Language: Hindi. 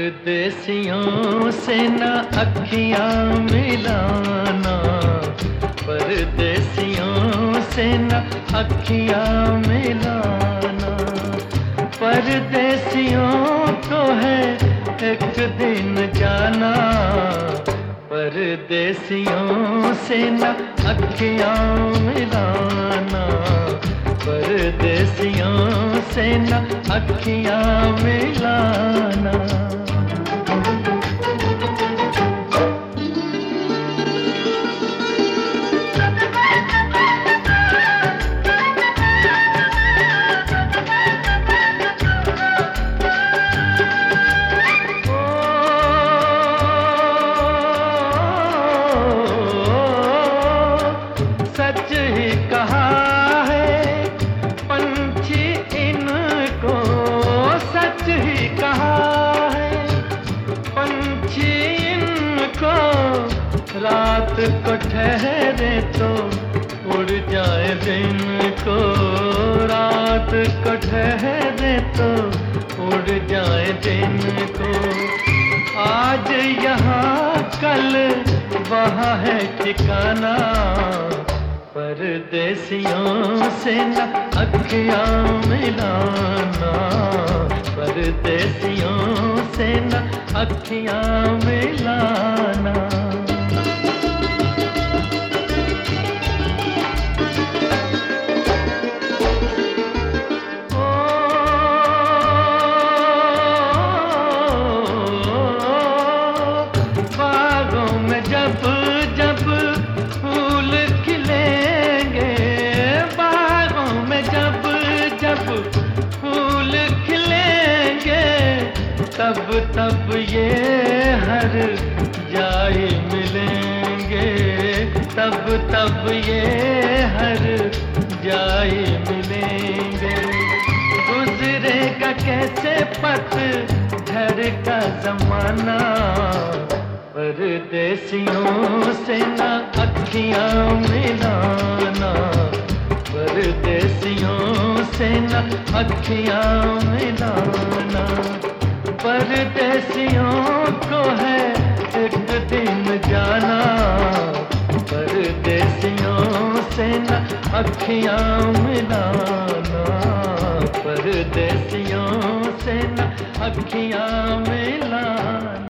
परदेसियों से न अखियां मिलाना, परदेसियों से न अखियां मिलाना। परदेसियों को है एक दिन जाना, परदेसियों से न अखियां मिलाना, परदेसियों से न अखियां मिलाना। सच ही कहा है पंछी इनको, सच ही कहा है पंछी इनको, रात को ठहरे तो उड़ जाए दिन को, रात को ठहरे तो उड़ जाए दिन को। आज यहाँ कल वहाँ है ठिकाना, परदेसियों से न अखियां मिलाना, परदेसियों से न अखियां मिलाना। बागों में जब जब फूल खिलेंगे, बागों में जब जब फूल खिलेंगे, तब तब ये हर जाए मिलेंगे, तब तब ये हर जाए मिलेंगे। गुजरेगा कैसे पतझड़ का जमाना, परदेसियों से न अखियां मिलाना, परदेसियों से न अखियां मिलाना। परदेसियों को है एक दिन जाना, परदेसियों से न अखियां मिलाना, परदेसियों से न अखियां मिलाना।